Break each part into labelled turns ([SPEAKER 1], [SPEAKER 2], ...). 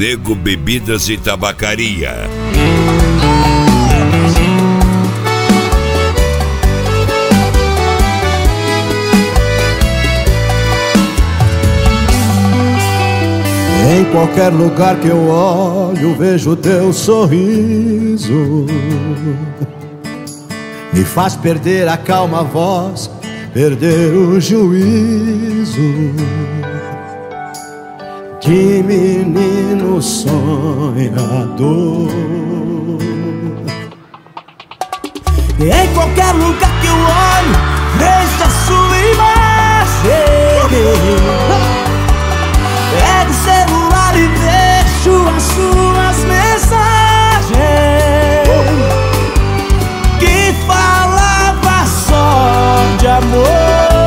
[SPEAKER 1] Nego Bebidas e Tabacaria.
[SPEAKER 2] Em qualquer lugar que eu olho, vejo teu sorriso. Me faz perder a calma voz, perder o juízo. De menino sonhador. Em qualquer lugar que eu olho, vejo a sua imagem. Pego o celular e vejo as suas mensagens que falava só de amor.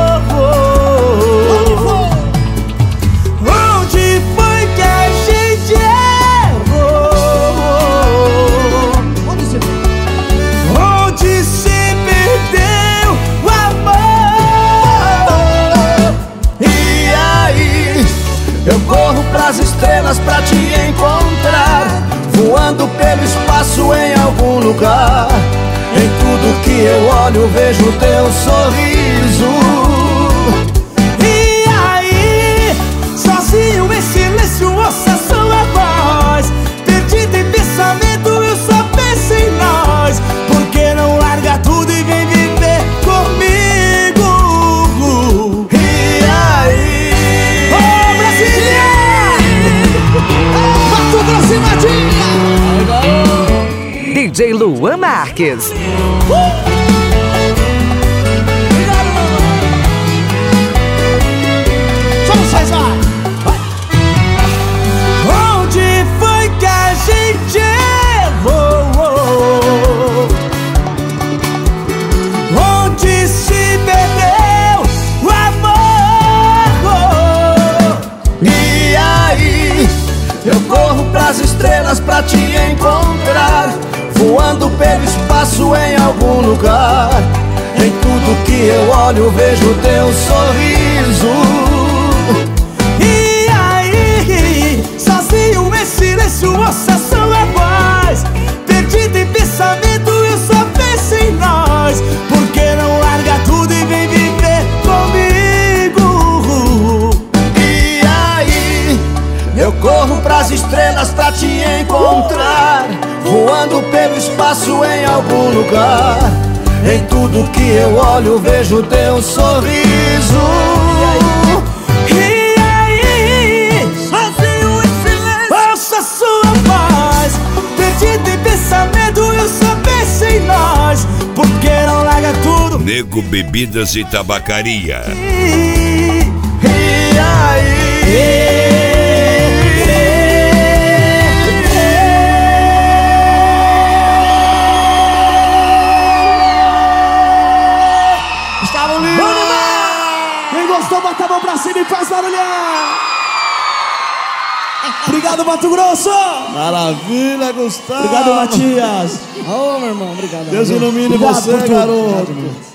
[SPEAKER 2] Onde foi que a gente errou? Onde se perdeu o amor? E aí? Eu corro pras estrelas pra te encontrar, voando pelo espaço em algum lugar. Em tudo que eu olho vejo teu sorriso. E aí, sozinho em silêncio ouço a sua voz. Perdido em pensamento eu só penso em nós. Por que não larga tudo e vem viver comigo? E aí, ô Brasília!
[SPEAKER 3] DJ Luan Marques.
[SPEAKER 2] Só vocês, vai! Onde foi que a gente errou? Onde se perdeu o amor? E aí? Eu corro pras estrelas pra te encontrar, voando pelo espaço em algum lugar. Em tudo que eu olho vejo teu sorriso. E aí, sozinho em silêncio ouço a sua voz. Perdido em pensamento eu só penso em nós. Por que não larga tudo e vem viver comigo? E aí, eu corro pras estrelas pra te encontrar, voando pelo espaço em algum lugar. Em tudo que eu olho vejo teu sorriso. E aí, sozinho em silêncio ouço a sua voz. Perdido em pensamento eu só penso em nós. Por que não larga tudo?
[SPEAKER 1] Nego Bebidas e Tabacaria.
[SPEAKER 2] E aí, quem gostou, bota a mão pra cima e faz barulhão. Obrigado, Mato Grosso.
[SPEAKER 4] Maravilha, Gustavo.
[SPEAKER 2] Obrigado, Matias. Ô, meu irmão, obrigado.
[SPEAKER 4] Deus ilumine
[SPEAKER 2] Obrigado
[SPEAKER 4] você,
[SPEAKER 2] por tudo.
[SPEAKER 4] garoto.